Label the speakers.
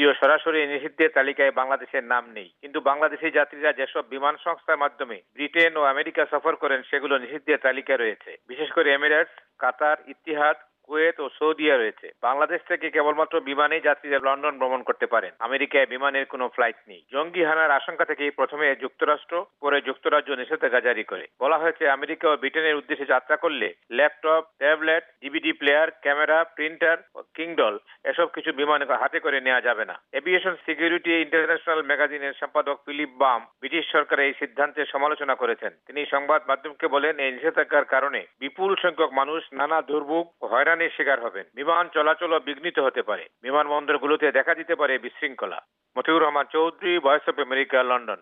Speaker 1: যদিও সরাসরি নিষিদ্ধের তালিকায় বাংলাদেশের নাম নেই, কিন্তু বাংলাদেশি যাত্রীরা যেসব বিমান সংস্থার মাধ্যমে ব্রিটেন ও আমেরিকা সফর করেন সেগুলো নিষিদ্ধের তালিকায় রয়েছে। বিশেষ করে এমিরেটস, কাতার, ইতিহাদ, কুয়েত ও সৌদিয়া রয়েছে। বাংলাদেশ থেকে কেবলমাত্র বিমানেই যাত্রীরা লন্ডন ভ্রমণ করতে পারেন। আমেরিকায় বিমানের কোনো ফ্লাইট নেই। জঙ্গি হানার আশঙ্কা থেকে প্রথমে যুক্তরাষ্ট্র, পরে যুক্তরাজ্য নিষেধাজ্ঞা জারি করে। বলা হয়েছে আমেরিকা ও ব্রিটেনের উদ্দেশ্যে যাত্রা করলে laptop, tablet, DVD player, camera, printer, Kindle এসব কিছু বিমানে হাতে করে নেওয়া যাবে না। এভিয়েশন সিকিউরিটি ইন্টারন্যাশনাল ম্যাগাজিনের সম্পাদক ফিলিপ বাম ব্রিটিশ সরকারের এই সিদ্ধান্তের সমালোচনা করেছেন। তিনি সংবাদ মাধ্যমকে বলেন, এই নিষেধাজ্ঞার কারণে বিপুল সংখ্যক মানুষ নানা দুর্ভোগ ও হয়রানির শিকার হবেন। বিমান চলাচলও বিঘ্নিত হতে পারে। বিমানবন্দরগুলোতে দেখা দিতে পারে বিশৃঙ্খলা। Motiur Rahman Chowdhury, Voice of America, London.